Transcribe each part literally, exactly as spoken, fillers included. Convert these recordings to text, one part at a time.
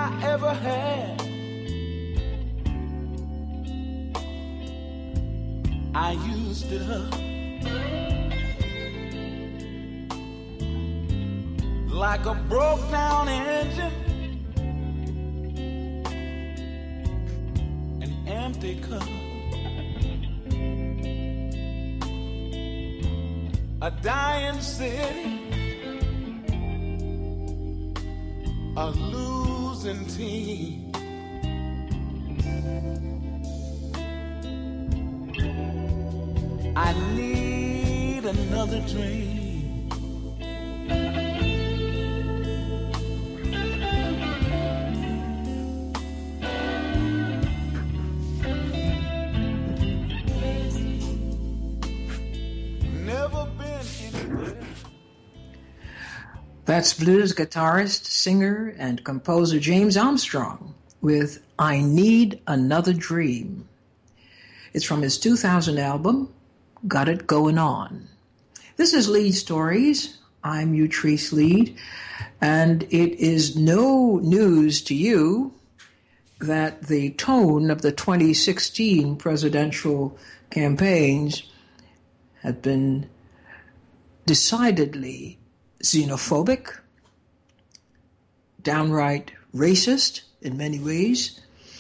I ever had. I used it up like a broke down engine, an empty cup, a dying city, a losing team. I need another dream. Never been anywhere. That's blues guitarist, singer, and composer James Armstrong with I Need Another Dream. It's from his two thousand album, Got It Going On. This is Lead Stories. I'm Utrice Lead, and it is no news to you that the tone of the twenty sixteen presidential campaigns had been decidedly xenophobic, downright racist in many ways,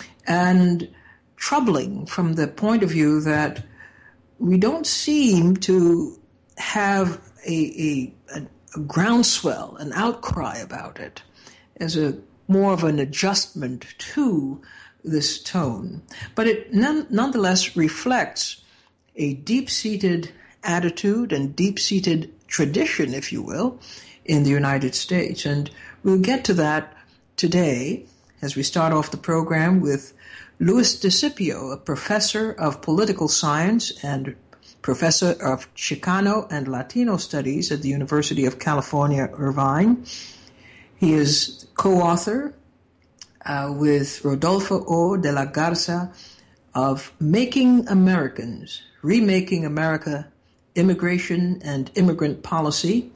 and troubling from the point of view that we don't seem to have a, a, a groundswell, an outcry about it, as a more of an adjustment to this tone. But it none, nonetheless reflects a deep-seated attitude and deep-seated tradition, if you will, in the United States. And we'll get to that today as we start off the program with Louis DeCipio, a professor of political science and professor of Chicano and Latino studies at the University of California, Irvine. He is co-author uh, with Rodolfo O. de la Garza of Making Americans, Remaking America, Immigration and Immigrant Policy,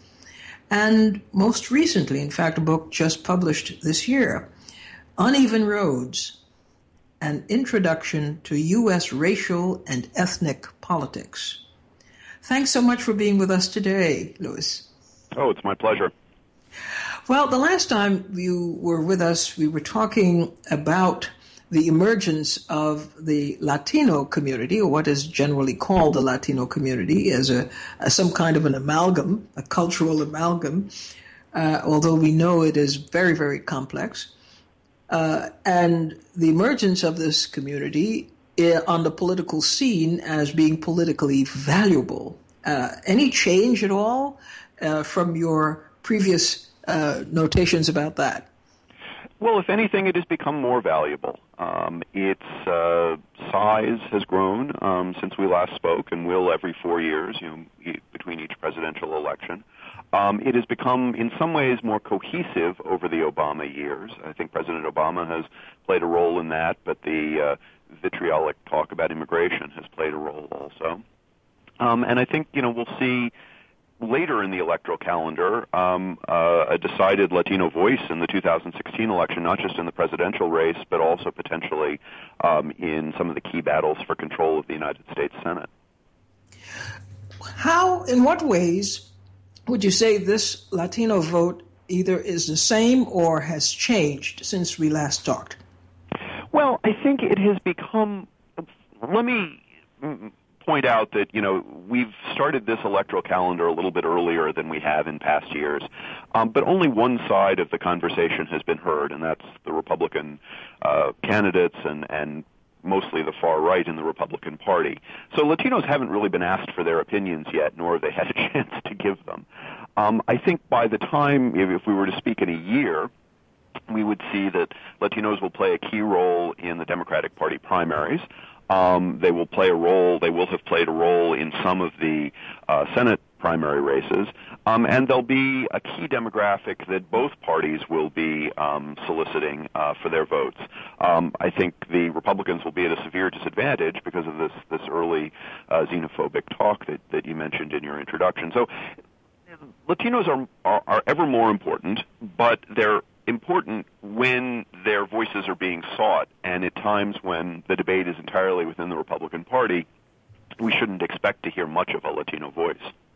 and most recently, in fact, a book just published this year, Uneven Roads, An Introduction to U S Racial and Ethnic Politics. Thanks so much for being with us today, Louis. Oh, it's my pleasure. Well, the last time you were with us, we were talking about the emergence of the Latino community, or what is generally called the Latino community, as a as some kind of an amalgam, a cultural amalgam, uh, although we know it is very, very complex. Uh, and the emergence of this community uh, on the political scene as being politically valuable. Uh, any change at all uh, from your previous uh, notations about that? Well, if anything, it has become more valuable. Um, its uh, size has grown um, since we last spoke, and will every four years, you know, e- between each presidential election. Um, it has become, in some ways, more cohesive over the Obama years. I think President Obama has played a role in that, but the uh, vitriolic talk about immigration has played a role also. Um, and I think, you know, we'll see later in the electoral calendar um, uh, a decided Latino voice in the two thousand sixteen election, not just in the presidential race, but also potentially um, in some of the key battles for control of the United States Senate. How, in what ways would you say this Latino vote either is the same or has changed since we last talked? Well, I think it has become, let me point out that, you know, we've started this electoral calendar a little bit earlier than we have in past years, um, but only one side of the conversation has been heard, and that's the Republican uh, candidates and, and mostly the far right in the Republican Party. So Latinos haven't really been asked for their opinions yet, nor have they had a chance to give them. Um, I think by the time, if we were to speak in a year, we would see that Latinos will play a key role in the Democratic Party primaries. Um, they will play a role, they will have played a role in some of the uh, Senate primary races, um, and there'll be a key demographic that both parties will be um, soliciting uh, for their votes. Um, I think the Republicans will be at a severe disadvantage because of this, this early uh, xenophobic talk that, that you mentioned in your introduction. So Latinos are, are, are ever more important, but they're important when their voices are being sought, and at times when the debate is entirely within the Republican Party, we shouldn't expect to hear much of a Latino voice.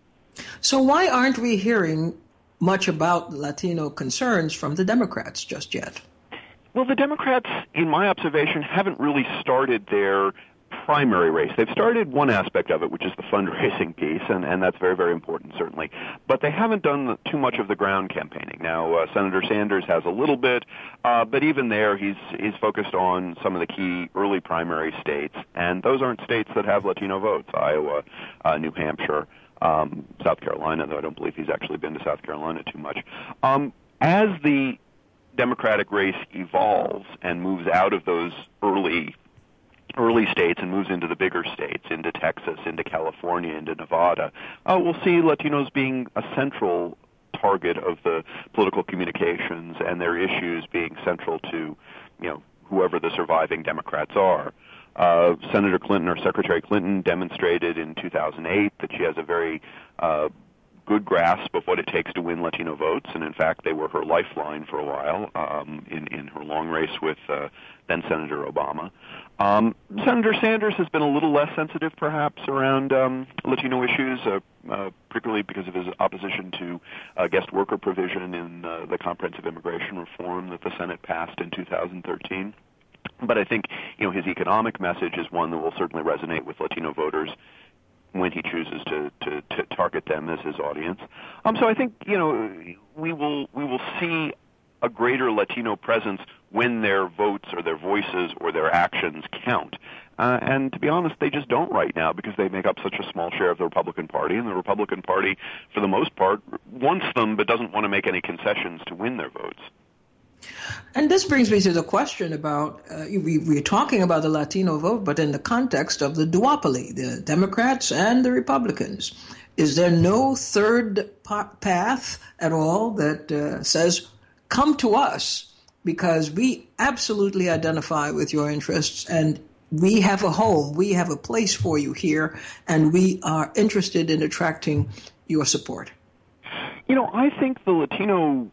So why aren't we hearing much about Latino concerns from the Democrats just yet? Well, the Democrats, in my observation, haven't really started their primary race. They've started one aspect of it, which is the fundraising piece, and, and that's very, very important, certainly. But they haven't done too much of the ground campaigning. Now, uh, Senator Sanders has a little bit, uh, but even there, he's he's focused on some of the key early primary states, and those aren't states that have Latino votes: Iowa, uh, New Hampshire, um, South Carolina, though I don't believe he's actually been to South Carolina too much. Um, as the Democratic race evolves and moves out of those early early states and moves into the bigger states, into Texas, into California, into Nevada, uh, we'll see Latinos being a central target of the political communications and their issues being central to, you know, whoever the surviving Democrats are. Uh, Senator Clinton, or Secretary Clinton, demonstrated in two thousand eight that she has a very uh, good grasp of what it takes to win Latino votes, and in fact, they were her lifeline for a while um, in, in her long race with uh, then Senator Obama. Um, Senator Sanders has been a little less sensitive, perhaps, around um, Latino issues, uh, uh, particularly because of his opposition to uh, guest worker provision in uh, the comprehensive immigration reform that the Senate passed in two thousand thirteen. But I think, you know, his economic message is one that will certainly resonate with Latino voters when he chooses to, to, to target them as his audience. Um, so I think, you know, we will we will see a greater Latino presence when their votes or their voices or their actions count. Uh, and to be honest, they just don't right now because they make up such a small share of the Republican Party, and the Republican Party, for the most part, wants them but doesn't want to make any concessions to win their votes. And this brings me to the question about, uh, we, we're talking about the Latino vote, but in the context of the duopoly, the Democrats and the Republicans. Is there no third path at all that uh, says, come to us because we absolutely identify with your interests and we have a home, we have a place for you here, and we are interested in attracting your support? You know, I think the Latino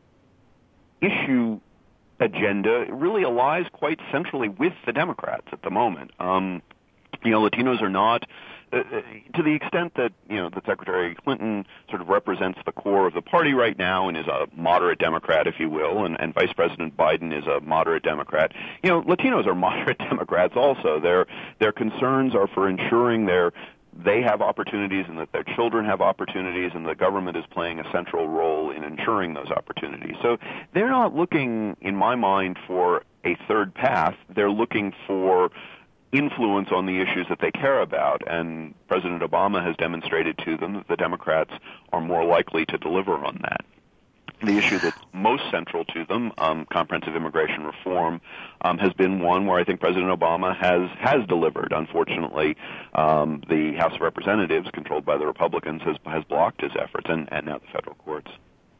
issue agenda really allies quite centrally with the Democrats at the moment. Um, you know, Latinos are not, uh, to the extent that, you know, that Secretary Clinton sort of represents the core of the party right now and is a moderate Democrat, if you will, and, and Vice President Biden is a moderate Democrat. You know, Latinos are moderate Democrats also. Their their concerns are for ensuring their they have opportunities and that their children have opportunities, and the government is playing a central role in ensuring those opportunities. So they're not looking, in my mind, for a third path. They're looking for influence on the issues that they care about, and President Obama has demonstrated to them that the Democrats are more likely to deliver on that. The issue that's most central to them, um, comprehensive immigration reform, um, has been one where I think President Obama has has delivered. Unfortunately, um, the House of Representatives, controlled by the Republicans, has has blocked his efforts, and, and now the federal courts.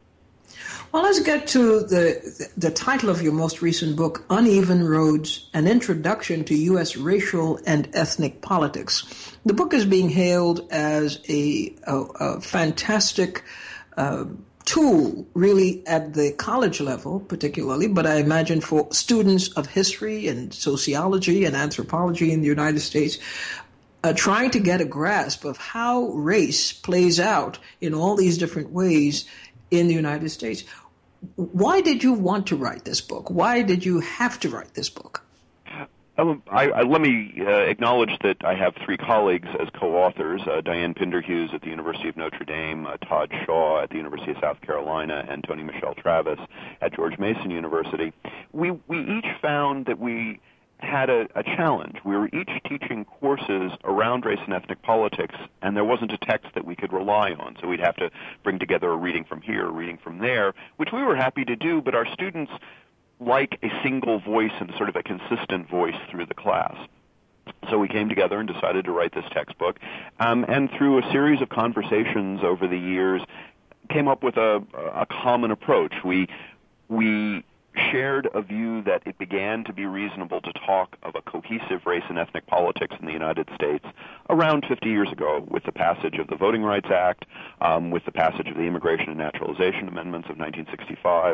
Well, let's get to the the title of your most recent book, Uneven Roads, An Introduction to U S Racial and Ethnic Politics. The book is being hailed as a, a, a fantastic uh, tool, really, at the college level particularly, but I imagine for students of history and sociology and anthropology in the United States, uh, trying to get a grasp of how race plays out in all these different ways in the United States. Why did you want to write this book? Why did you have to write this book? Um, I, I, let me uh, acknowledge that I have three colleagues as co-authors, uh, Diane Pinderhughes at the University of Notre Dame, uh, Todd Shaw at the University of South Carolina, and Tony Michelle Travis at George Mason University. We, we each found that we had a, a challenge. We were each teaching courses around race and ethnic politics, and there wasn't a text that we could rely on. So we'd have to bring together a reading from here, a reading from there, which we were happy to do, but our students like a single voice and sort of a consistent voice through the class. So we came together and decided to write this textbook, um, and through a series of conversations over the years, came up with a, a common approach. We we shared a view that it began to be reasonable to talk of a cohesive race and ethnic politics in the United States around fifty years ago with the passage of the Voting Rights Act, um, with the passage of the Immigration and Naturalization Amendments of nineteen sixty-five,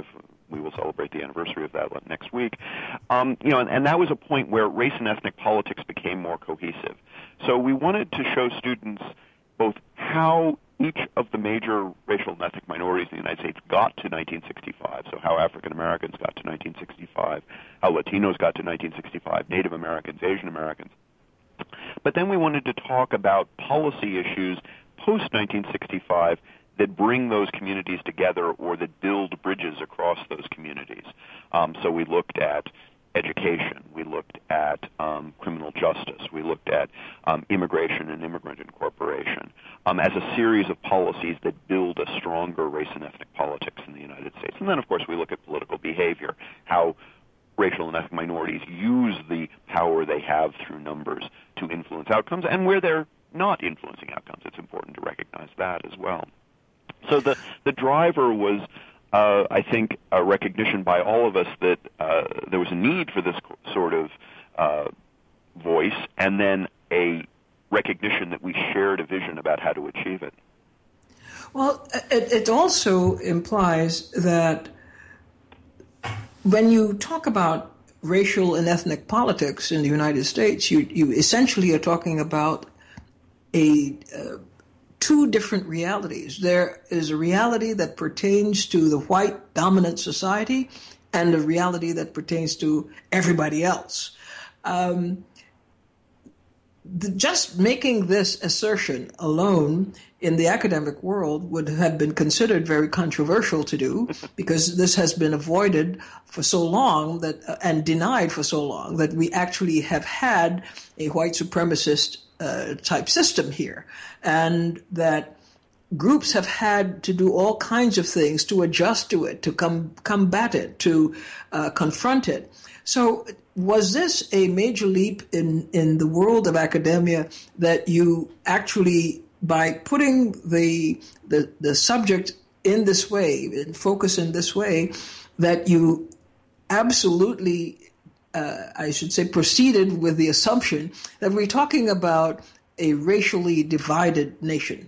we will celebrate the anniversary of that next week. Um, you know, and, and that was a point where race and ethnic politics became more cohesive. So we wanted to show students both how each of the major racial and ethnic minorities in the United States got to nineteen sixty-five, so how African Americans got to nineteen sixty-five, how Latinos got to nineteen sixty-five, Native Americans, Asian Americans. But then we wanted to talk about policy issues post nineteen sixty-five that bring those communities together or that build bridges across those communities. Um, so we looked at education, we looked at um, criminal justice, we looked at um, immigration and immigrant incorporation um, as a series of policies that build a stronger race and ethnic politics in the United States. And then, of course, we look at political behavior, how racial and ethnic minorities use the power they have through numbers to influence outcomes, and where they're not influencing outcomes. It's important to recognize that as well. So the, the driver was, uh, I think, a recognition by all of us that uh, there was a need for this sort of uh, voice, and then a recognition that we shared a vision about how to achieve it. Well, it, it also implies that when you talk about racial and ethnic politics in the United States, you, you essentially are talking about a uh, two different realities. There is a reality that pertains to the white dominant society and a reality that pertains to everybody else. Um, the, just making this assertion alone in the academic world would have been considered very controversial to do, because this has been avoided for so long that uh, and denied for so long that we actually have had a white supremacist uh, type system here, and that groups have had to do all kinds of things to adjust to it, to com- combat it, to uh, confront it. So was this a major leap in, in the world of academia that you actually, by putting the, the the subject in this way, in focus in this way, that you absolutely, uh, I should say, proceeded with the assumption that we're talking about a racially divided nation?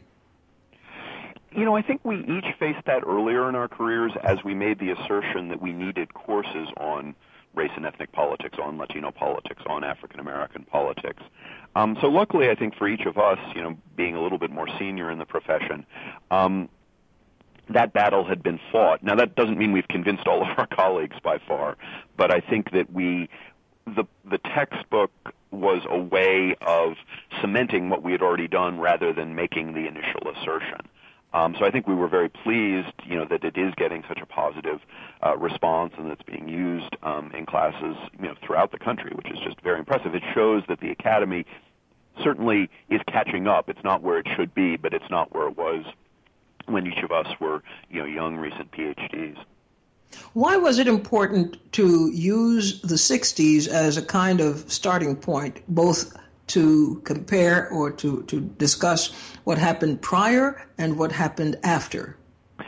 You know, I think we each faced that earlier in our careers as we made the assertion that we needed courses on race and ethnic politics, on Latino politics, on African American politics. Um, so luckily, I think for each of us, you know, being a little bit more senior in the profession, um, that battle had been fought. Now, that doesn't mean we've convinced all of our colleagues by far, but I think that we, the the textbook was a way of cementing what we had already done rather than making the initial assertion. Um, so I think we were very pleased, you know, that it is getting such a positive uh, response and it's being used um, in classes, you know, throughout the country, which is just very impressive. It shows that the academy certainly is catching up. It's not where it should be, but it's not where it was when each of us were, you know, young, recent P H Ds. Why was it important to use the sixties as a kind of starting point, both to compare or to, to discuss what happened prior and what happened after?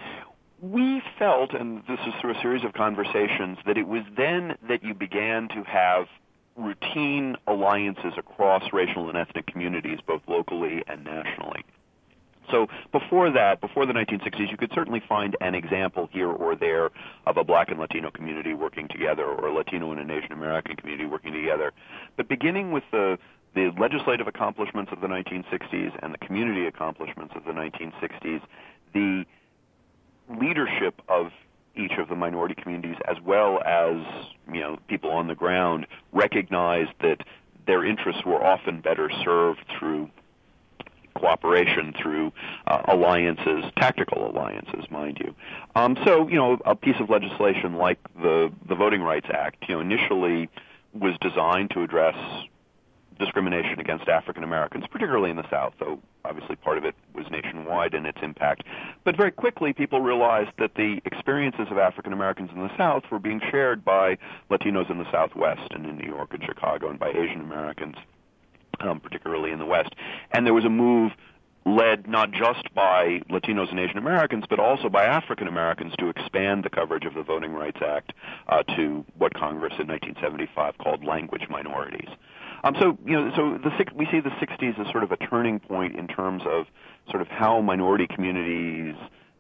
We felt, and this is through a series of conversations, that it was then that you began to have routine alliances across racial and ethnic communities, both locally and nationally. So before that, before the nineteen sixties, you could certainly find an example here or there of a black and Latino community working together, or a Latino and an Asian American community working together. But beginning with the the legislative accomplishments of the nineteen sixties and the community accomplishments of the nineteen sixties, the leadership of each of the minority communities, as well as, you know, people on the ground, recognized that their interests were often better served through cooperation, through uh, alliances, tactical alliances, mind you. Um, so, you know, a piece of legislation like the the Voting Rights Act, you know, initially was designed to address discrimination against African Americans, particularly in the South, though obviously part of it was nationwide in its impact. But very quickly, people realized that the experiences of African Americans in the South were being shared by Latinos in the Southwest and in New York and Chicago, and by Asian Americans, um, particularly in the West. And there was a move led not just by Latinos and Asian Americans, but also by African Americans to expand the coverage of the Voting Rights Act uh, to what Congress in nineteen seventy-five called language minorities. Um, so, you know, so the we see the sixties as sort of a turning point in terms of sort of how minority communities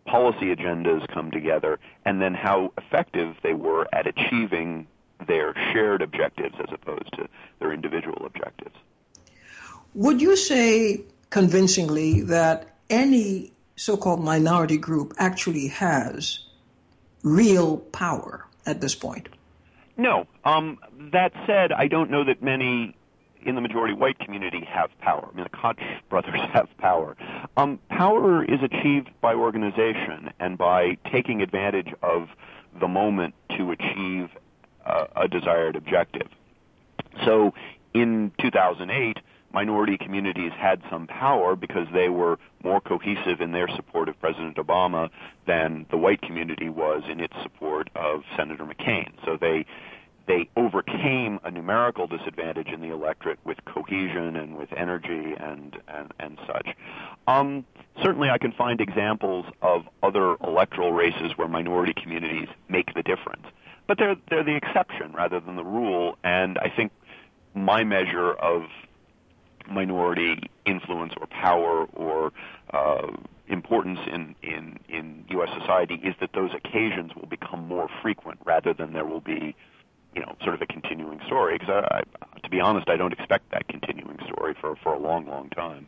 policy agendas come together, and then how effective they were at achieving their shared objectives as opposed to their individual objectives. Would you say convincingly that any so-called minority group actually has real power at this point? No. Um, that said, I don't know that many in the majority white community have power. I mean, the Koch brothers have power. Um, power is achieved by organization and by taking advantage of the moment to achieve uh, a desired objective. So in two thousand eight, minority communities had some power because they were more cohesive in their support of President Obama than the white community was in its support of Senator McCain. So they they overcame a numerical disadvantage in the electorate with cohesion and with energy and, and, and such. Um, certainly I can find examples of other electoral races where minority communities make the difference. But they're, they're the exception rather than the rule, and I think my measure of minority influence or power or uh, importance in, in, in U S society is that those occasions will become more frequent rather than there will be, you know, sort of a continuing story. Because I, I, to be honest, I don't expect that continuing story for, for a long, long time.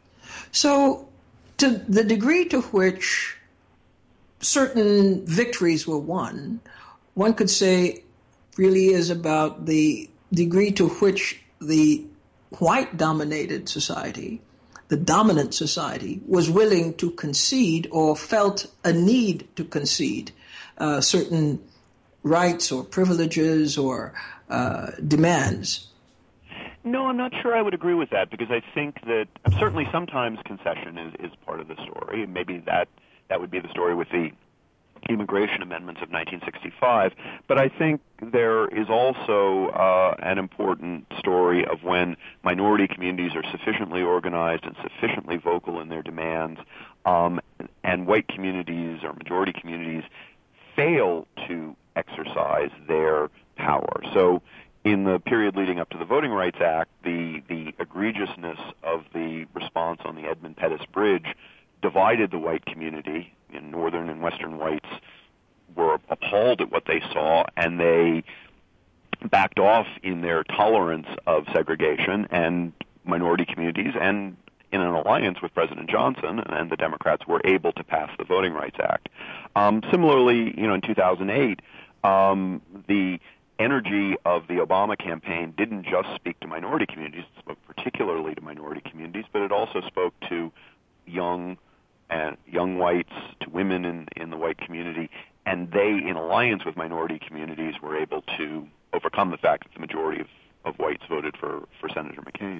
So to the degree to which certain victories were won, one could say really is about the degree to which the white-dominated society, the dominant society, was willing to concede or felt a need to concede uh, certain rights or privileges or uh, demands. No, I'm not sure I would agree with that, because I think that certainly sometimes concession is, is part of the story, and maybe that, that would be the story with the immigration amendments of nineteen sixty-five, but I think there is also uh, an important story of when minority communities are sufficiently organized and sufficiently vocal in their demands, um, and white communities or majority communities fail to exercise their power. So in the period leading up to the Voting Rights Act, the, the egregiousness of the response on the Edmund Pettus Bridge divided the white community. In northern and western whites were appalled at what they saw, and they backed off in their tolerance of segregation, and minority communities, and in an alliance with President Johnson and the Democrats, were able to pass the Voting Rights Act. Um, similarly, you know, in two thousand eight, um, the energy of the Obama campaign didn't just speak to minority communities, it spoke particularly to minority communities, but it also spoke to young and young whites, to women in, in the white community, and they, in alliance with minority communities, were able to overcome the fact that the majority of, of whites voted for, for Senator McCain.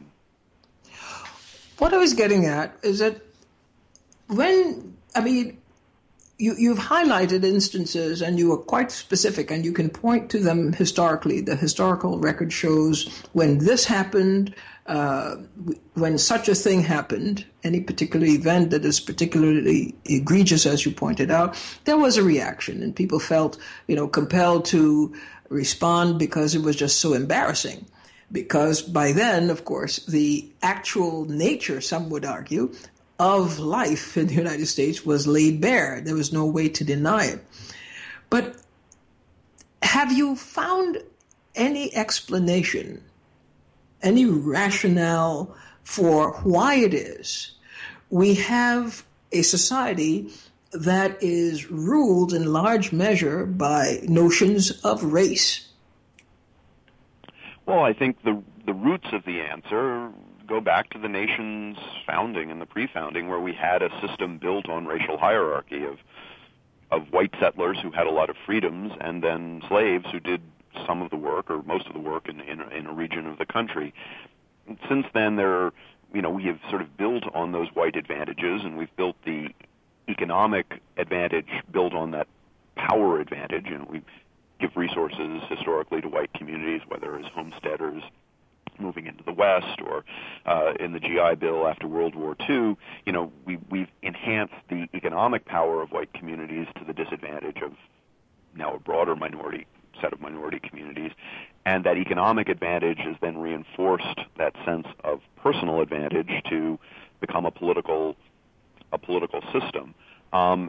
What I was getting at is that when, I mean, you, you've highlighted instances, and you are quite specific, and you can point to them historically. The historical record shows when this happened, uh, when such a thing happened, any particular event that is particularly egregious, as you pointed out, there was a reaction, and people felt, you know, compelled to respond because it was just so embarrassing. Because by then, of course, the actual nature, some would argue, of life in the United States was laid bare. There was no way to deny it. But have you found any explanation, any rationale for why it is we have a society that is ruled in large measure by notions of race? Well, I think the the roots of the answer go back to the nation's founding and the pre-founding, where we had a system built on racial hierarchy of of white settlers who had a lot of freedoms, and then slaves who did some of the work or most of the work in in, in a region of the country. And since then, there, you know, we have sort of built on those white advantages, and we've built the economic advantage built on that power advantage. You know, we give resources historically to white communities, whether as homesteaders moving into the West or uh, in the G I Bill after World War Two. You know, we, we've enhanced the economic power of white communities to the disadvantage of now a broader minority set of minority communities, and that economic advantage has then reinforced that sense of personal advantage to become a political a political system. Um,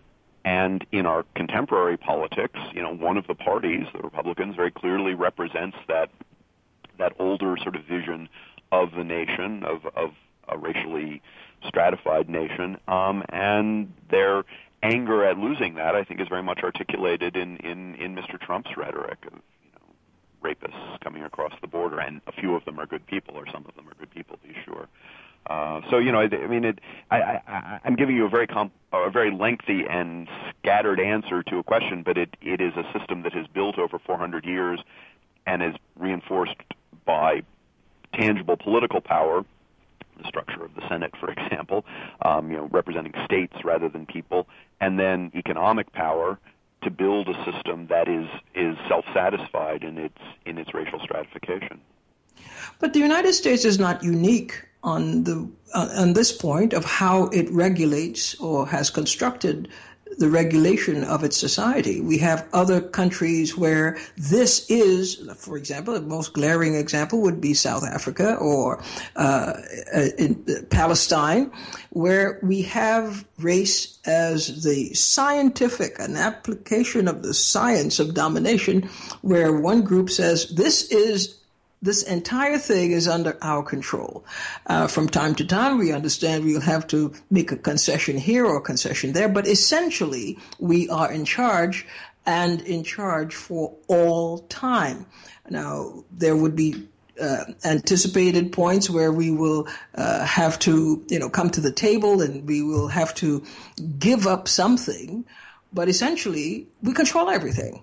And in our contemporary politics, you know, one of the parties, the Republicans, very clearly represents that that older sort of vision of the nation, of, of a racially stratified nation, um, and their anger at losing that, I think, is very much articulated in, in, in Mister Trump's rhetoric of, you know, rapists coming across the border, and a few of them are good people, or some of them are good people, to be sure. Uh, so, you know, I, I mean, it, I, I, I'm giving you a very comp, a very lengthy and scattered answer to a question, but it, it is a system that has built over four hundred years and is reinforced by tangible political power, the structure of the Senate, for example, um, you know, representing states rather than people, and then economic power to build a system that is is self-satisfied in its in its racial stratification. But the United States is not unique on the uh, on this point of how it regulates or has constructed the regulation of its society. We have other countries where this is, for example, the most glaring example would be South Africa or uh, in Palestine, where we have race as the scientific, an application of the science of domination, where one group says this is This entire thing is under our control. Uh, from time to time, we understand we'll have to make a concession here or a concession there, but essentially, we are in charge and in charge for all time. Now, there would be uh, anticipated points where we will uh, have to, you know, come to the table and we will have to give up something, but essentially, we control everything.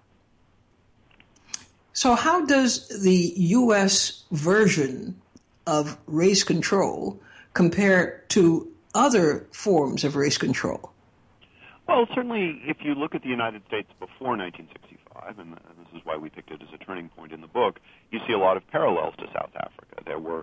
So how does the U S version of race control compare to other forms of race control? Well, certainly if you look at the United States before nineteen sixty-five, and this is why we picked it as a turning point in the book, you see a lot of parallels to South Africa. There were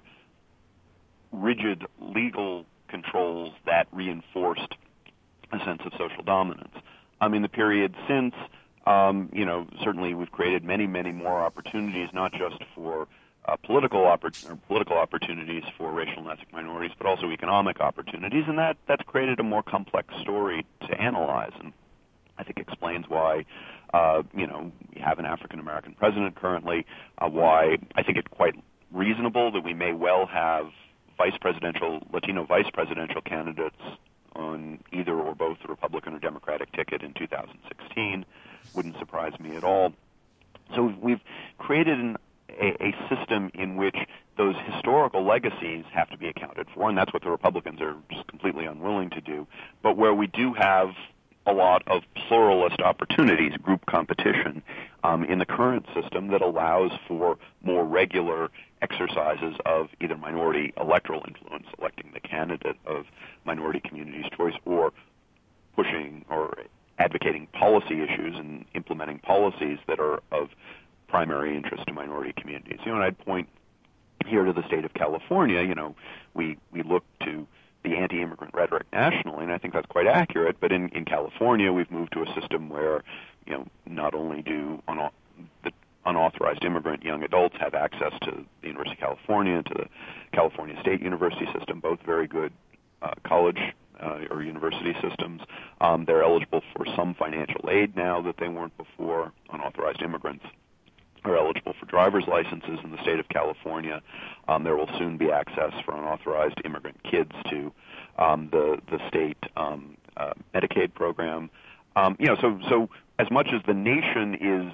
rigid legal controls that reinforced a sense of social dominance. I mean, the period since Um, you know, certainly we've created many, many more opportunities, not just for uh, political oppor- or political opportunities for racial and ethnic minorities, but also economic opportunities, and that that's created a more complex story to analyze, and I think explains why, uh, you know, we have an African American president currently. Uh, why I think it's quite reasonable that we may well have vice presidential Latino vice presidential candidates on either or both the Republican or Democratic ticket in two thousand sixteen. Wouldn't surprise me at all. So we've created an, a, a system in which those historical legacies have to be accounted for, and that's what the Republicans are just completely unwilling to do, but where we do have a lot of pluralist opportunities, group competition, um, in the current system that allows for more regular exercises of either minority electoral influence, electing the candidate of minority communities' choice, or pushing or advocating policy issues and implementing policies that are of primary interest to minority communities. You know, and I'd point here to the state of California. You know, we, we look to the anti-immigrant rhetoric nationally, and I think that's quite accurate, but in, in California we've moved to a system where, you know, not only do un- the unauthorized immigrant young adults have access to the University of California, to the California State University system, both very good uh, college Uh, or university systems. Um, they're eligible for some financial aid now that they weren't before. Unauthorized immigrants are eligible for driver's licenses in the state of California. Um, there will soon be access for unauthorized immigrant kids to um, the the state um, uh, Medicaid program. Um, you know, so so as much as the nation is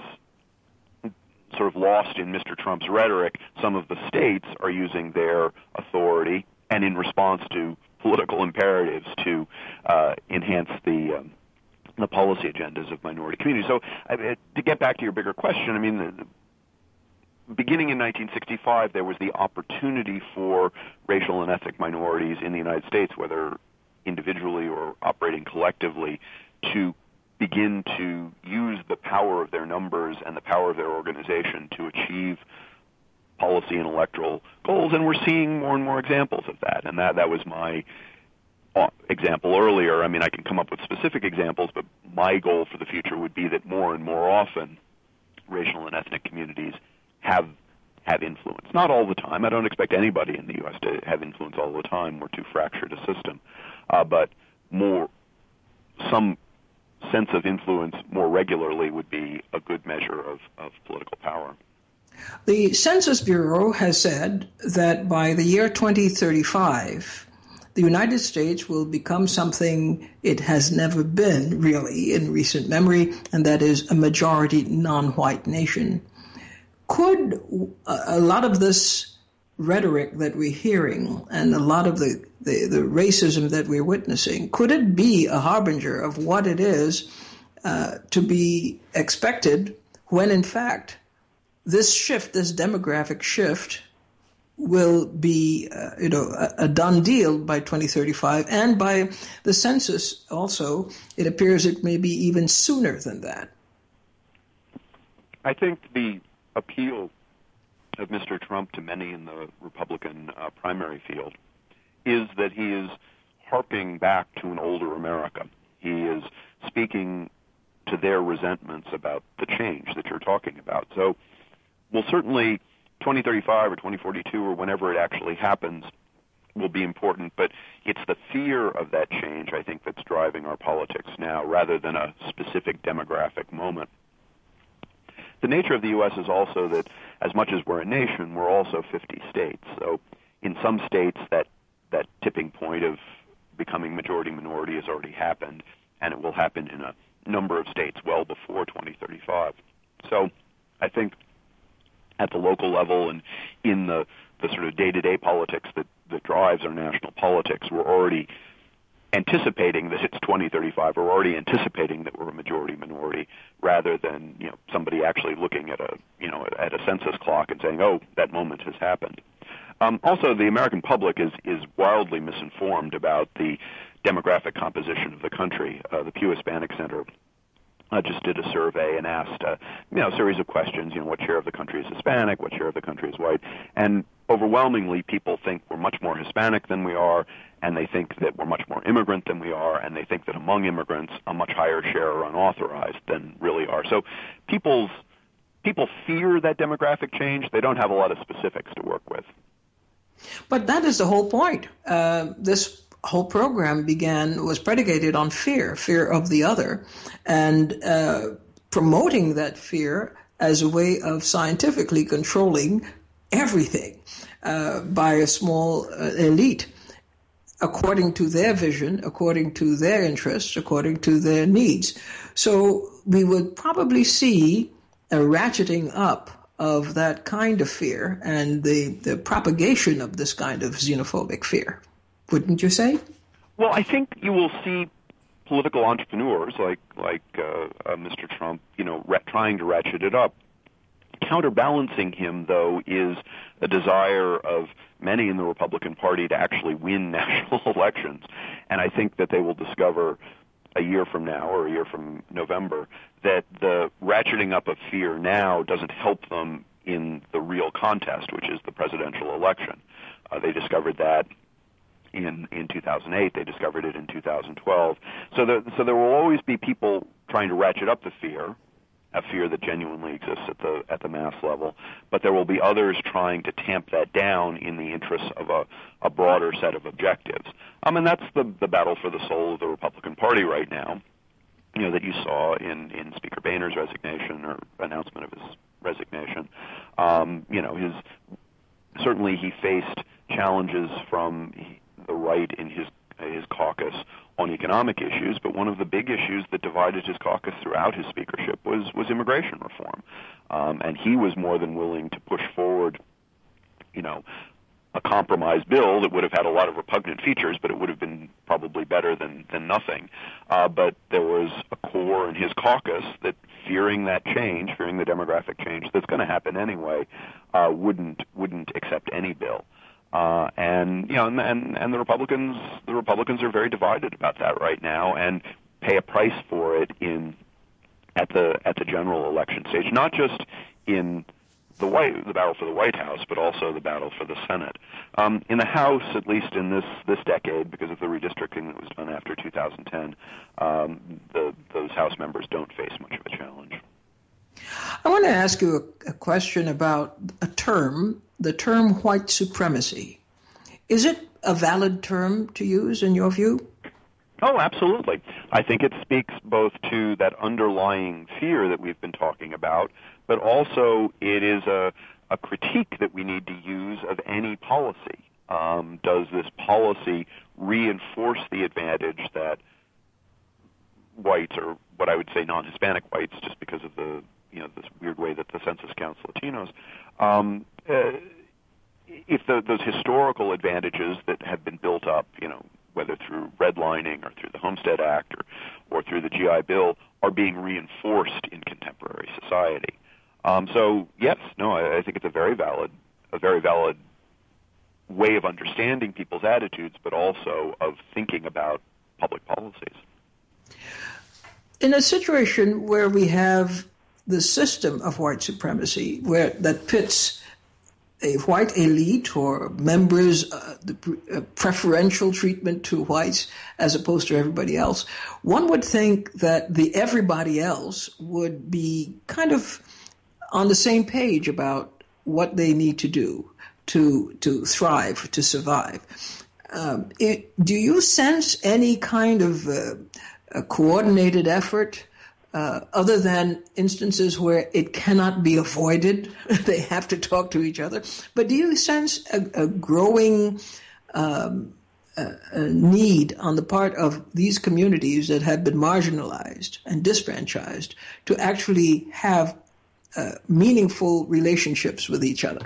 sort of lost in Mister Trump's rhetoric, some of the states are using their authority and in response to political imperatives to uh, enhance the um, the policy agendas of minority communities. So uh, to get back to your bigger question, I mean, the, the, beginning in nineteen sixty-five, there was the opportunity for racial and ethnic minorities in the United States, whether individually or operating collectively, to begin to use the power of their numbers and the power of their organization to achieve policy and electoral goals, and we're seeing more and more examples of that. And that that was my example earlier. I mean, I can come up with specific examples, but my goal for the future would be that more and more often racial and ethnic communities have have influence. Not all the time. I don't expect anybody in the U S to have influence all the time. We're too fractured a system. Uh, but more, some sense of influence more regularly would be a good measure of, of political power. The Census Bureau has said that by the year twenty thirty-five, the United States will become something it has never been, really, in recent memory, and that is a majority non-white nation. Could a lot of this rhetoric that we're hearing and a lot of the, the, the racism that we're witnessing, could it be a harbinger of what it is uh, to be expected when, in fact, this shift, this demographic shift, will be, uh, you know, a, a done deal by twenty thirty-five, and by the census also, it appears it may be even sooner than that. I think the appeal of Mister Trump to many in the Republican uh, primary field is that he is harping back to an older America. He is speaking to their resentments about the change that you're talking about. So, well, certainly twenty thirty-five or twenty forty-two or whenever it actually happens will be important, but it's the fear of that change, I think, that's driving our politics now rather than a specific demographic moment. The nature of the U S is also that as much as we're a nation, we're also fifty states. So in some states, that, that tipping point of becoming majority-minority has already happened, and it will happen in a number of states well before twenty thirty-five. So I think at the local level and in the, the sort of day-to-day politics that, that drives our national politics, we're already anticipating that it's twenty thirty-five. We're already anticipating that we're a majority-minority rather than, you know, somebody actually looking at a, you know, at a census clock and saying, oh, that moment has happened. Um, also, the American public is, is wildly misinformed about the demographic composition of the country. Uh, the Pew Hispanic Center Uh, just did a survey and asked, uh, you know, a series of questions, you know, what share of the country is Hispanic, what share of the country is white, and overwhelmingly people think we're much more Hispanic than we are, and they think that we're much more immigrant than we are, and they think that among immigrants a much higher share are unauthorized than really are. So people's, people fear that demographic change. They don't have a lot of specifics to work with. But that is the whole point. Uh, this whole program began, was predicated on fear, fear of the other, and uh, promoting that fear as a way of scientifically controlling everything uh, by a small uh, elite, according to their vision, according to their interests, according to their needs. So we would probably see a ratcheting up of that kind of fear and the, the propagation of this kind of xenophobic fear. Wouldn't you say? Well, I think you will see political entrepreneurs like like uh, uh, Mister Trump, you know, ra- trying to ratchet it up. Counterbalancing him, though, is a desire of many in the Republican Party to actually win national elections, and I think that they will discover a year from now or a year from November that the ratcheting up of fear now doesn't help them in the real contest, which is the presidential election. Uh, they discovered that in in two thousand eight. They discovered it in two thousand twelve. So the, so there will always be people trying to ratchet up the fear, a fear that genuinely exists at the at the mass level, but there will be others trying to tamp that down in the interests of a, a broader set of objectives. Um, and that's the, the battle for the soul of the Republican Party right now, you know, that you saw in, in Speaker Boehner's resignation or announcement of his resignation. Um, you know, his certainly he faced challenges from the right in his his caucus on economic issues, but one of the big issues that divided his caucus throughout his speakership was was immigration reform, um, and he was more than willing to push forward, you know, a compromise bill that would have had a lot of repugnant features, but it would have been probably better than than nothing. Uh, but there was a core in his caucus that, fearing that change, fearing the demographic change that's going to happen anyway, uh, wouldn't wouldn't accept any bill. Uh, and you know, and, and and the Republicans, the Republicans are very divided about that right now, and pay a price for it in at the at the general election stage, not just in the White, the battle for the White House, but also the battle for the Senate. Um, in the House, at least in this this decade, because of the redistricting that was done after two thousand ten, um, the, those House members don't face much of a challenge. I want to ask you a, a question about a term, the term white supremacy. Is it a valid term to use in your view? Oh, absolutely. I think it speaks both to that underlying fear that we've been talking about, but also it is a, a critique that we need to use of any policy. Um, does this policy reinforce the advantage that whites, or what I would say non-Hispanic whites, just because of the, you know, this weird way that the census counts Latinos, um, uh, if the, those historical advantages that have been built up, you know, whether through redlining or through the Homestead Act or, or through the G I Bill, are being reinforced in contemporary society. Um, so yes, no, I, I think it's a very valid, a very valid way of understanding people's attitudes, but also of thinking about public policies. In a situation where we have the system of white supremacy, where that pits a white elite or members, uh, the uh, preferential treatment to whites as opposed to everybody else, one would think that the everybody else would be kind of on the same page about what they need to do to to thrive, to survive. Um, it, do you sense any kind of uh, a coordinated effort Uh, other than instances where it cannot be avoided? They have to talk to each other. But do you sense a, a growing um, a, a need on the part of these communities that have been marginalized and disfranchised to actually have uh, meaningful relationships with each other?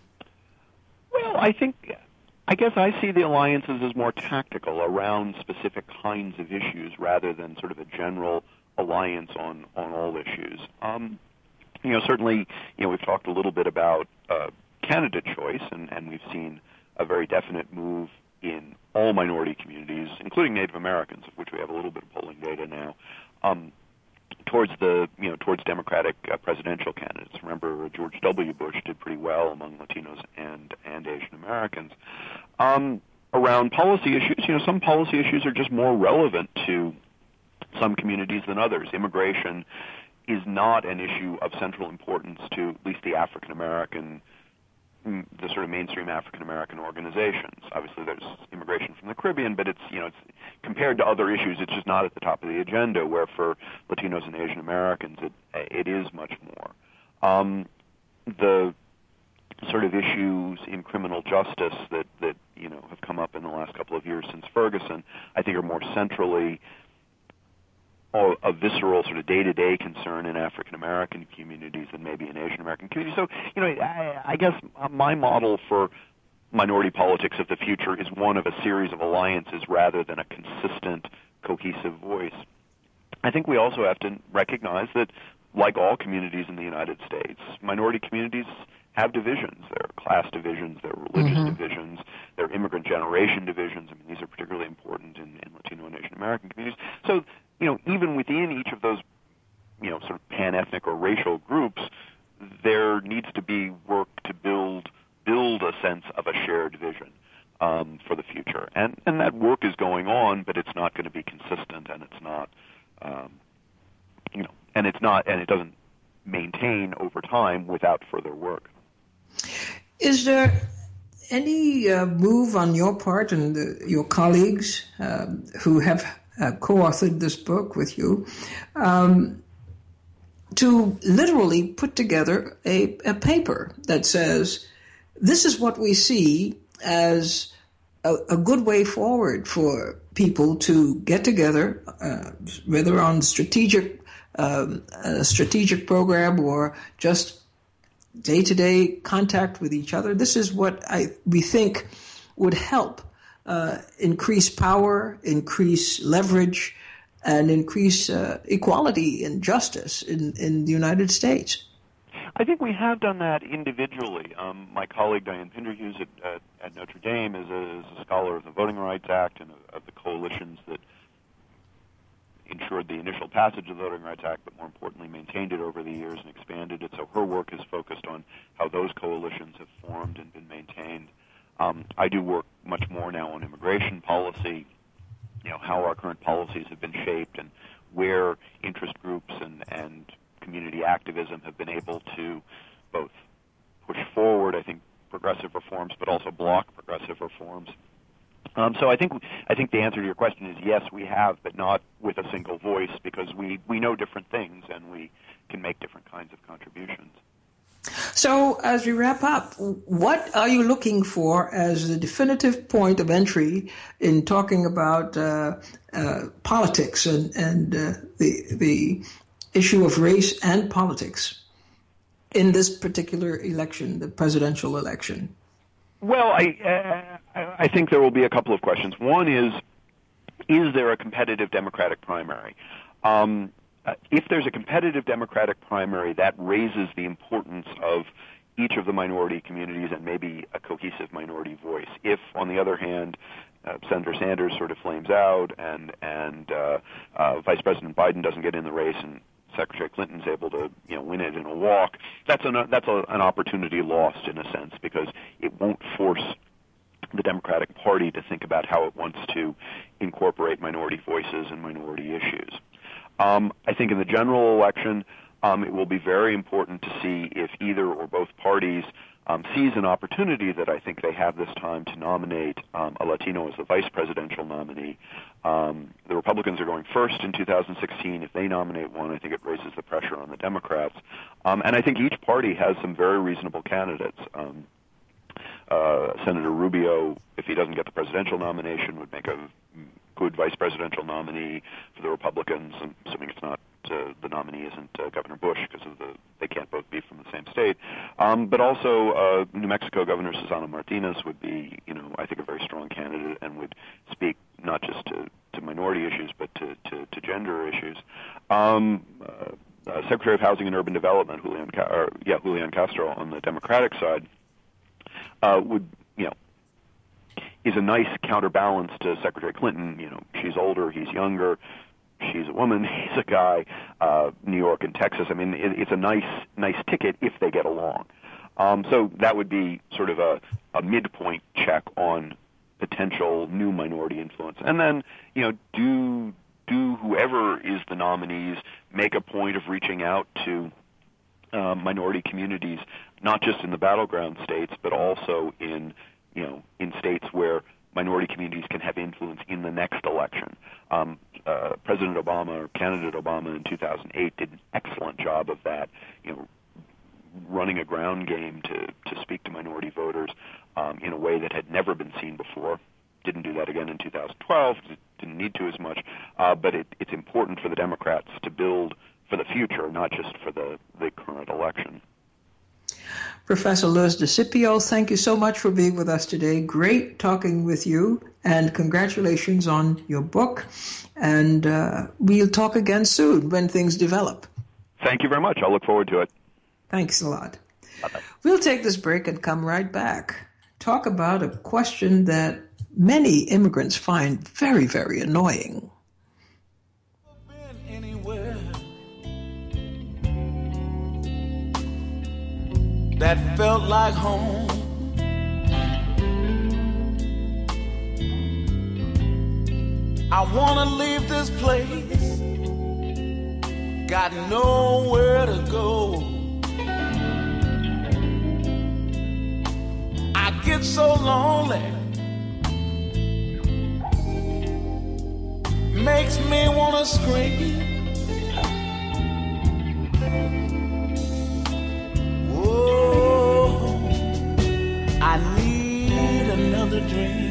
Well, I think, I guess I see the alliances as more tactical around specific kinds of issues rather than sort of a general alliance on, on all issues. Um, you know, certainly, you know, we've talked a little bit about uh, candidate choice, and, and we've seen a very definite move in all minority communities, including Native Americans, of which we have a little bit of polling data now, um, towards the, you know, towards Democratic uh, presidential candidates. Remember, George W. Bush did pretty well among Latinos and, and Asian Americans. Um, around policy issues, you know, some policy issues are just more relevant to some communities than others. Immigration is not an issue of central importance to at least the African American, the sort of mainstream African American organizations. Obviously, there's immigration from the Caribbean, but it's, you know, it's compared to other issues, it's just not at the top of the agenda. Where for Latinos and Asian Americans, it it is much more. Um, the sort of issues in criminal justice that that you know have come up in the last couple of years since Ferguson, I think, are more centrally a visceral sort of day-to-day concern in African American communities than maybe in Asian American communities. So, you know, I, I guess my model for minority politics of the future is one of a series of alliances rather than a consistent, cohesive voice. I think we also have to recognize that, like all communities in the United States, minority communities have divisions. There are class divisions, there are religious mm-hmm. divisions, there are immigrant generation divisions. I mean, these are particularly important in, in Latino and Asian American communities. So, you know, even within each of those, you know, sort of pan-ethnic or racial groups, there needs to be work to build build a sense of a shared vision um, for the future. And and that work is going on, but it's not going to be consistent, and it's not, um, you know, and it's not, and it doesn't maintain over time without further work. Is there any uh, move on your part and the, your colleagues um, who have Uh, co-authored this book with you, um, to literally put together a, a paper that says, this is what we see as a, a good way forward for people to get together, uh, whether on strategic, um, a strategic program or just day-to-day contact with each other. This is what I we think would help Uh, increase power, increase leverage, and increase uh, equality and justice in, in the United States. I think we have done that individually. Um, my colleague Diane Pinderhughes at, at, at Notre Dame is a, is a scholar of the Voting Rights Act and of, of the coalitions that ensured the initial passage of the Voting Rights Act, but more importantly maintained it over the years and expanded it. So her work is focused on how those coalitions have formed and been maintained. Um, I do work much more now on immigration policy, you know, how our current policies have been shaped and where interest groups and, and community activism have been able to both push forward, I think, progressive reforms, but also block progressive reforms. Um, so I think I think the answer to your question is yes, we have, but not with a single voice, because we, we know different things and we can make different kinds of contributions. So as we wrap up, what are you looking for as the definitive point of entry in talking about uh, uh, politics and, and uh, the the issue of race and politics in this particular election, the presidential election? Well, I uh, I think there will be a couple of questions. One is, is there a competitive Democratic primary? Um, uh, if there's a competitive Democratic primary, that raises the importance of each of the minority communities and maybe a cohesive minority voice. If, on the other hand, uh, Senator Sanders sort of flames out and and uh, uh, Vice President Biden doesn't get in the race and Secretary Clinton's able to, you know, win it in a walk, that's an that's a, an opportunity lost in a sense, because it won't force the Democratic Party to think about how it wants to incorporate minority voices and minority issues. Um, I think in the general election, um, it will be very important to see if either or both parties um, sees an opportunity that I think they have this time to nominate um, a Latino as the vice presidential nominee. Um, the Republicans are going first in two thousand sixteen. If they nominate one, I think it raises the pressure on the Democrats. Um, and I think each party has some very reasonable candidates. Um, uh, Senator Rubio, if he doesn't get the presidential nomination, would make a good vice presidential nominee for the Republicans, and assuming it's not uh, the nominee isn't uh, Governor Bush, because of the they can't both be from the same state. Um, but also, uh, New Mexico Governor Susana Martinez would be, you know, I think a very strong candidate and would speak not just to, to minority issues, but to, to, to gender issues. Um, uh, uh, Secretary of Housing and Urban Development, Julian, Ca- or, yeah, Julian Castro on the Democratic side, uh, would, you know, is a nice counterbalance to Secretary Clinton. You know, she's older, he's younger, she's a woman, he's a guy. Uh, New York and Texas. I mean, it, it's a nice, nice ticket if they get along. Um, so that would be sort of a, a midpoint check on potential new minority influence. And then, you know, do do whoever is the nominees make a point of reaching out to uh, minority communities, not just in the battleground states, but also in, you know, in states where minority communities can have influence in the next election. Um, uh, President Obama, or candidate Obama in two thousand eight did an excellent job of that, you know, running a ground game to, to speak to minority voters um, in a way that had never been seen before. Didn't do that again in two thousand twelve, didn't need to as much, uh, but it, it's important for the Democrats to build for the future, not just for the, the current election. Professor Louis DeCipio, thank you so much for being with us today. Great talking with you, and congratulations on your book. And uh, we'll talk again soon when things develop. Thank you very much. I'll look forward to it. Thanks a lot. Bye-bye. We'll take this break and come right back. Talk about a question that many immigrants find very, very annoying. Been anywhere that felt like home. I wanna leave this place, got nowhere to go. I get so lonely, makes me wanna scream. Oh, I need another dream.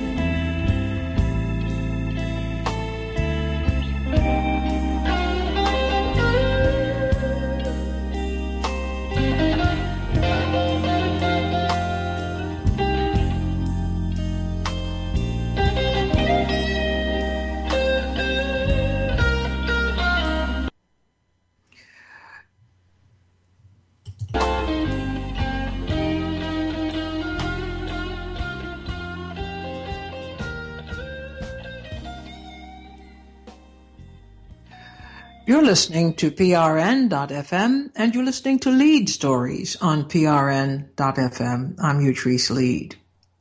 You're listening to P R N dot F M, and you're listening to Lead Stories on P R N dot F M. I'm Utrice Lead.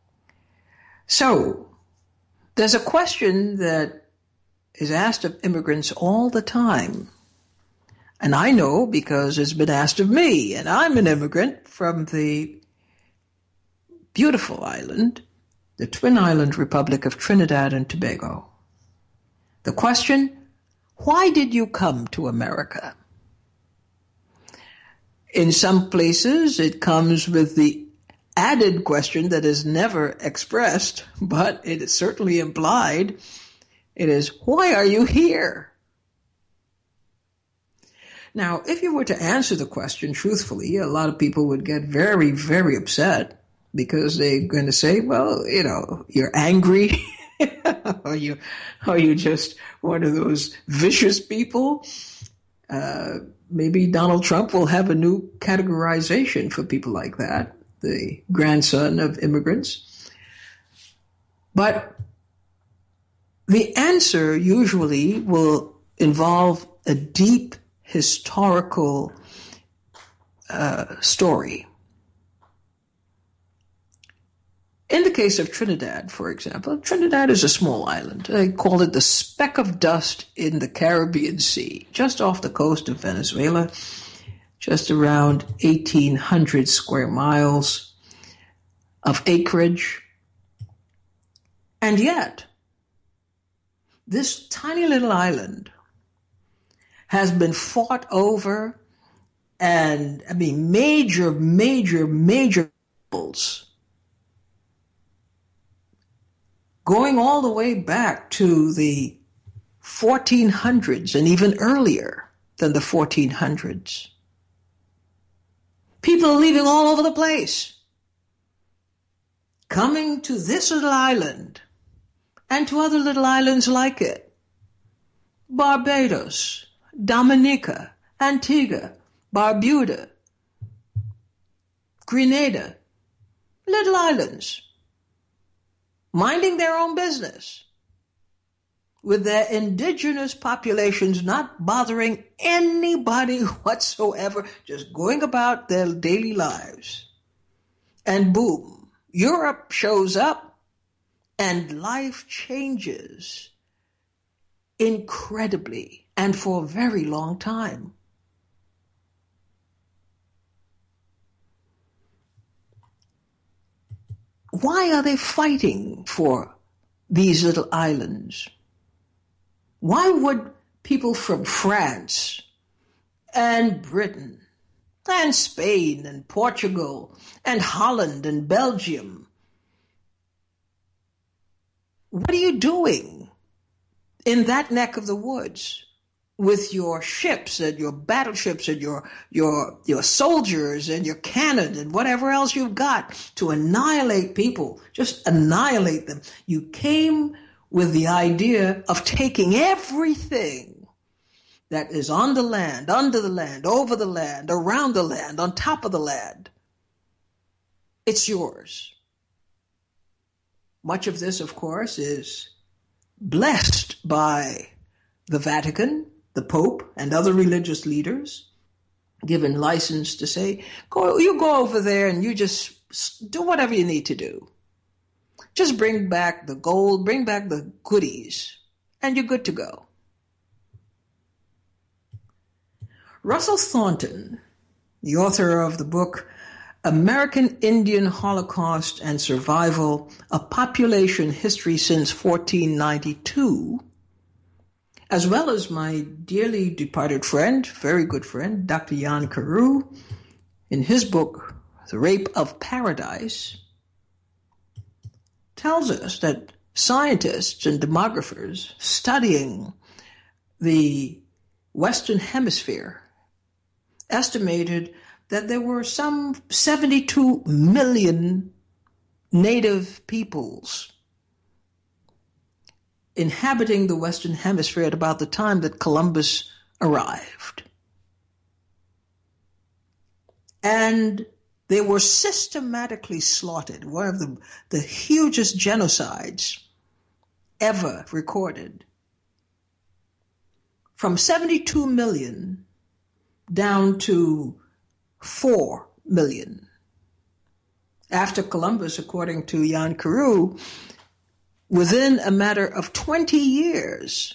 So, there's a question that is asked of immigrants all the time. And I know because it's been asked of me, and I'm an immigrant from the beautiful island the Twin Island Republic of Trinidad and Tobago. The question, why did you come to America? In some places, it comes with the added question that is never expressed, but it is certainly implied. It is, why are you here? Now, if you were to answer the question truthfully, a lot of people would get very, very upset because they're going to say, well, you know, you're angry. Are you, are you just one of those vicious people? Uh, maybe Donald Trump will have a new categorization for people like that, the grandson of immigrants. But the answer usually will involve a deep historical uh, story. In the case of Trinidad, for example, Trinidad is a small island. They call it the speck of dust in the Caribbean Sea, just off the coast of Venezuela, just around eighteen hundred square miles of acreage. And yet, this tiny little island has been fought over, and, I mean, major, major, major battles, going all the way back to the fourteen hundreds and even earlier than the fourteen hundreds. People are leaving all over the place, coming to this little island and to other little islands like it. Barbados, Dominica, Antigua, Barbuda, Grenada, little islands, minding their own business, with their indigenous populations not bothering anybody whatsoever, just going about their daily lives. And boom, Europe shows up and life changes incredibly and for a very long time. Why are they fighting for these little islands? Why would people from France and Britain and Spain and Portugal and Holland and Belgium, what are you doing in that neck of the woods with your ships and your battleships and your your your soldiers and your cannon and whatever else you've got to annihilate people, just annihilate them? You came with the idea of taking everything that is on the land, under the land, over the land, around the land, on top of the land. It's yours. Much of this, of course, is blessed by the Vatican, the Pope, and other religious leaders, given license to say, go, you go over there and you just do whatever you need to do. Just bring back the gold, bring back the goodies, and you're good to go. Russell Thornton, the author of the book American Indian Holocaust and Survival, A Population History Since fourteen ninety-two, as well as my dearly departed friend, very good friend, Doctor Jan Carew, in his book, The Rape of Paradise, tells us that scientists and demographers studying the Western Hemisphere estimated that there were some seventy-two million native peoples inhabiting the Western Hemisphere at about the time that Columbus arrived. And they were systematically slaughtered, one of the, the hugest genocides ever recorded. From seventy-two million down to four million. After Columbus, according to Jan Carew, within a matter of twenty years,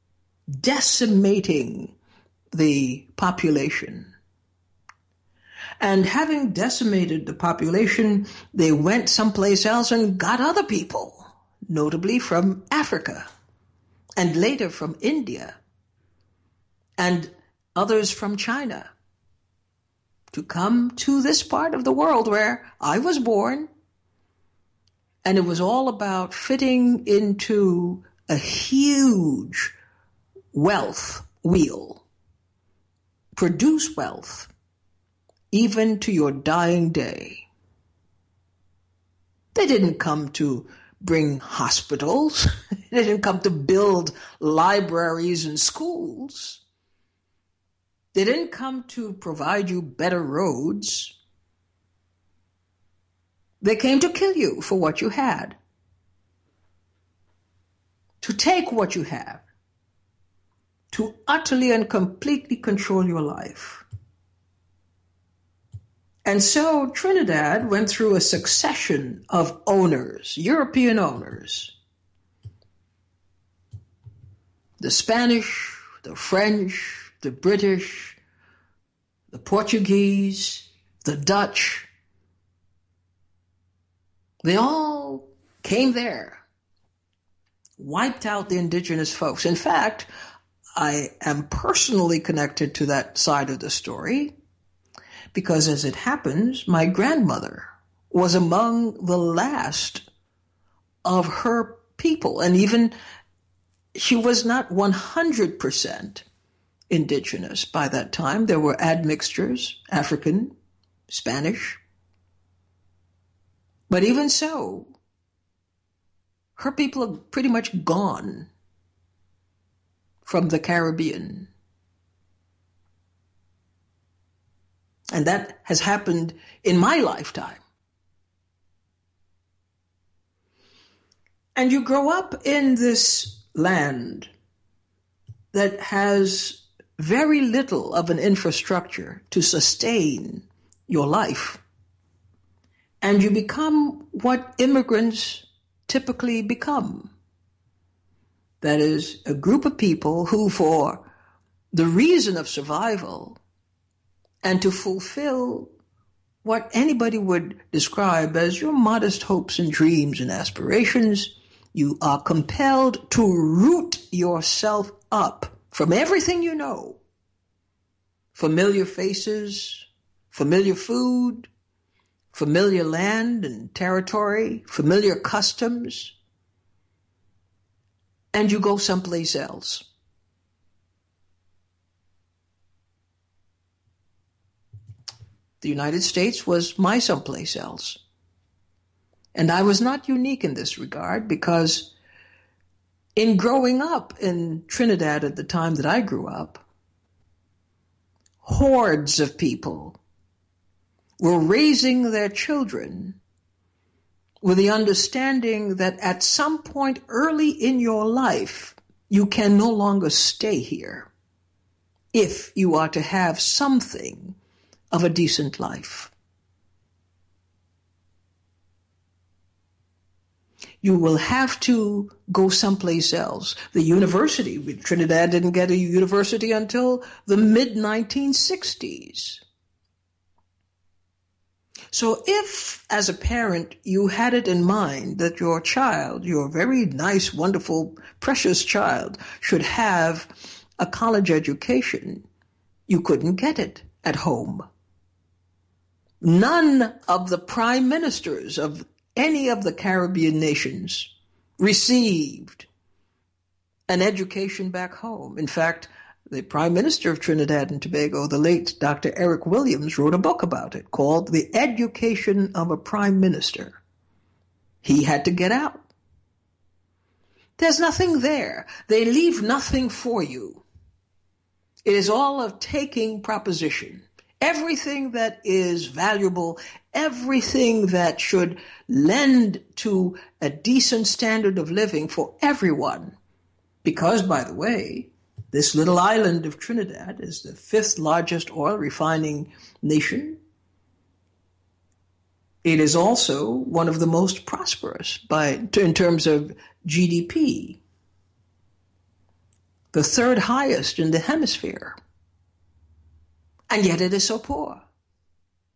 decimating the population. And having decimated the population, they went someplace else and got other people, notably from Africa, and later from India, and others from China, to come to this part of the world where I was born. And it was all about fitting into a huge wealth wheel. Produce wealth, even to your dying day. They didn't come to bring hospitals. They didn't come to build libraries and schools. They didn't come to provide you better roads. They came to kill you for what you had, to take what you have, to utterly and completely control your life. And so Trinidad went through a succession of owners, European owners. The Spanish, the French, the British, the Portuguese, the Dutch. They all came there, wiped out the indigenous folks. In fact, I am personally connected to that side of the story because, as it happens, my grandmother was among the last of her people. And even she was not one hundred percent indigenous by that time. There were admixtures, African, Spanish. But even so, her people are pretty much gone from the Caribbean. And that has happened in my lifetime. And you grow up in this land that has very little of an infrastructure to sustain your life. And you become what immigrants typically become. That is, a group of people who, for the reason of survival and to fulfill what anybody would describe as your modest hopes and dreams and aspirations, you are compelled to root yourself up from everything you know. Familiar faces, familiar food, familiar land and territory, familiar customs, and you go someplace else. The United States was my someplace else. And I was not unique in this regard because in growing up in Trinidad at the time that I grew up, hordes of people were raising their children with the understanding that at some point early in your life, you can no longer stay here if you are to have something of a decent life. You will have to go someplace else. The university, Trinidad didn't get a university until the mid nineteen sixties. So if, as a parent, you had it in mind that your child, your very nice, wonderful, precious child, should have a college education, you couldn't get it at home. None of the prime ministers of any of the Caribbean nations received an education back home. In fact, the Prime Minister of Trinidad and Tobago, the late Doctor Eric Williams, wrote a book about it called The Education of a Prime Minister. He had to get out. There's nothing there. They leave nothing for you. It is all a taking proposition. Everything that is valuable, everything that should lend to a decent standard of living for everyone. Because, by the way, this little island of Trinidad is the fifth largest oil refining nation. It is also one of the most prosperous by in terms of G D P, the third highest in the hemisphere. And yet it is so poor.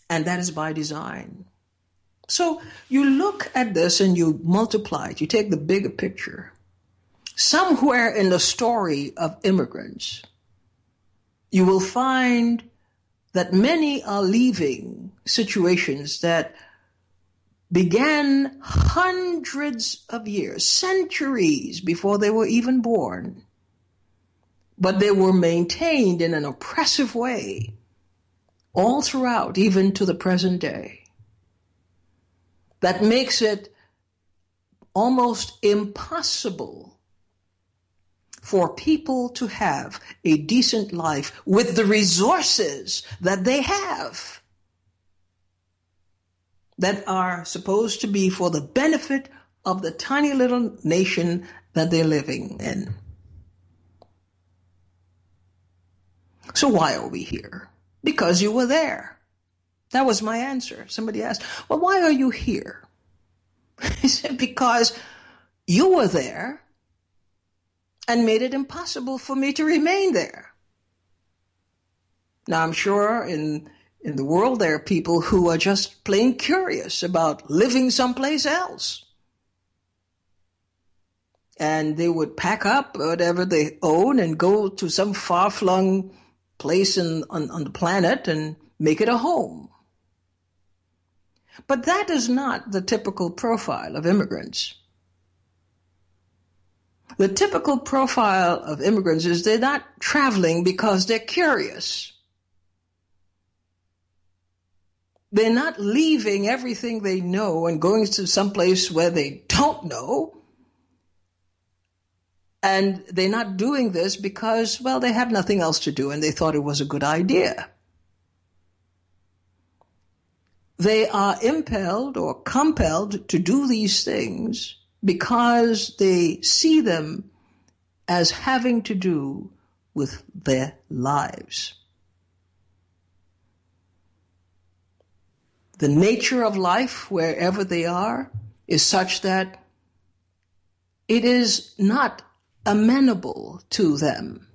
And that is by design. So you look at this and you multiply it. You take the bigger picture. Somewhere in the story of immigrants, you will find that many are leaving situations that began hundreds of years, centuries before they were even born. But they were maintained in an oppressive way all throughout, even to the present day. That makes it almost impossible for people to have a decent life with the resources that they have that are supposed to be for the benefit of the tiny little nation that they're living in. So why are we here? Because you were there. That was my answer. Somebody asked, well, why are you here? I said, because you were there and made it impossible for me to remain there. Now, I'm sure in in the world there are people who are just plain curious about living someplace else. And they would pack up whatever they own and go to some far-flung place in, on, on the planet and make it a home. But that is not the typical profile of immigrants. The typical profile of immigrants is they're not traveling because they're curious. They're not leaving everything they know and going to some place where they don't know. And they're not doing this because, well, they have nothing else to do and they thought it was a good idea. They are impelled or compelled to do these things because they see them as having to do with their lives. The nature of life, wherever they are, is such that it is not amenable to them.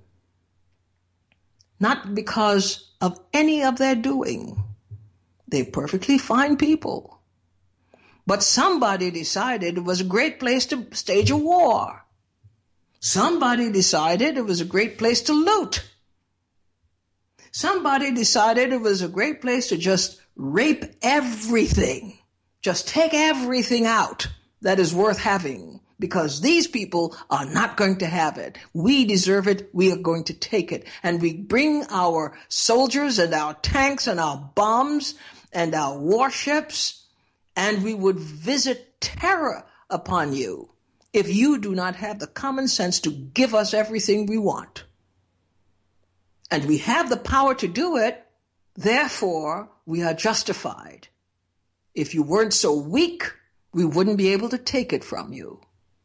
Not because of any of their doing. They're perfectly fine people. But somebody decided it was a great place to stage a war. Somebody decided it was a great place to loot. Somebody decided it was a great place to just rape everything. Just take everything out that is worth having, because these people are not going to have it. We deserve it. We are going to take it. And we bring our soldiers and our tanks and our bombs and our warships, and we would visit terror upon you if you do not have the common sense to give us everything we want. And we have the power to do it, therefore we are justified. If you weren't so weak, we wouldn't be able to take it from you.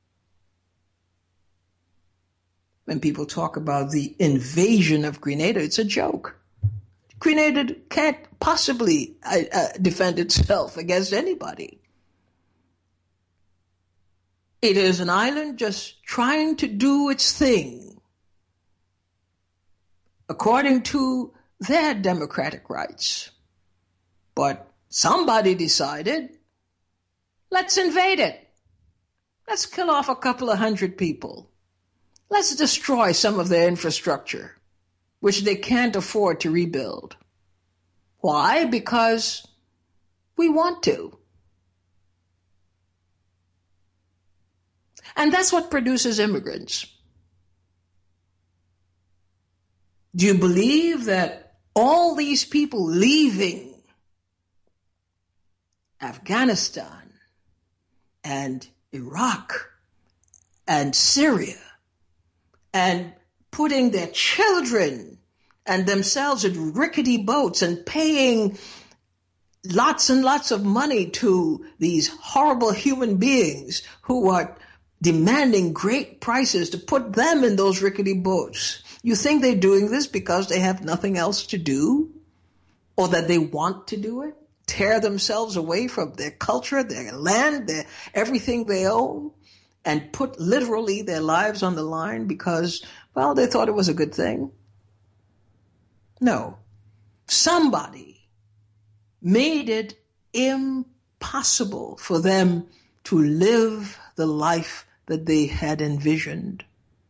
When people talk about the invasion of Grenada, it's a joke. Grenada can't possibly uh, uh, defend itself against anybody. It is an island just trying to do its thing according to their democratic rights. But somebody decided, let's invade it. Let's kill off a couple of hundred people. Let's destroy some of their infrastructure, which they can't afford to rebuild. Why? Because we want to. And that's what produces immigrants. Do you believe that all these people leaving Afghanistan and Iraq and Syria and putting their children and themselves in rickety boats and paying lots and lots of money to these horrible human beings who are demanding great prices to put them in those rickety boats? You think they're doing this because they have nothing else to do, or that they want to do it? Tear themselves away from their culture, their land, their everything they own, and put literally their lives on the line because, well, they thought it was a good thing? No. Somebody made it impossible for them to live the life that they had envisioned.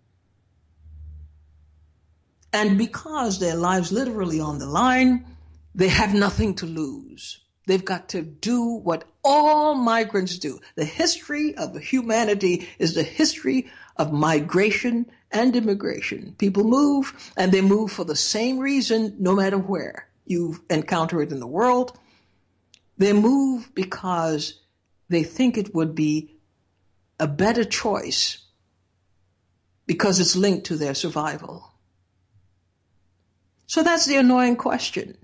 And because their lives literally on the line, they have nothing to lose. They've got to do what all migrants do. The history of humanity is the history of migration and immigration. People move, and they move for the same reason no matter where you encounter it in the world. They move because they think it would be a better choice because it's linked to their survival. So that's the annoying question.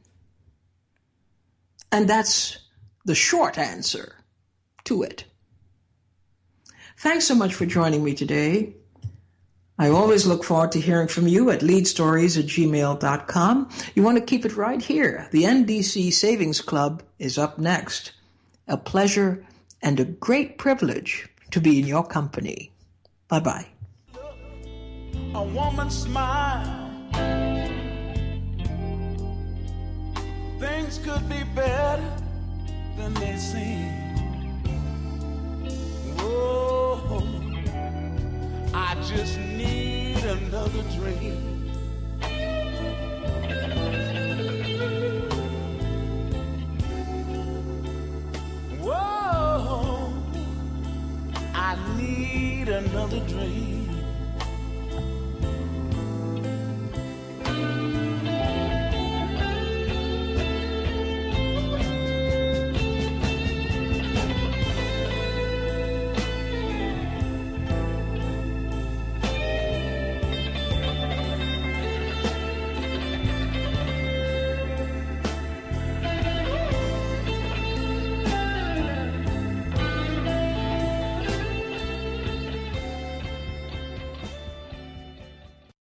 And that's the short answer to it. Thanks so much for joining me today. I always look forward to hearing from you at lead stories at gmail dot com. You want to keep it right here. The N D C Savings Club is up next. A pleasure and a great privilege to be in your company. Bye-bye. A woman's smile. Things could be better than they seem. Oh, I just need another dream. Whoa, I need another dream.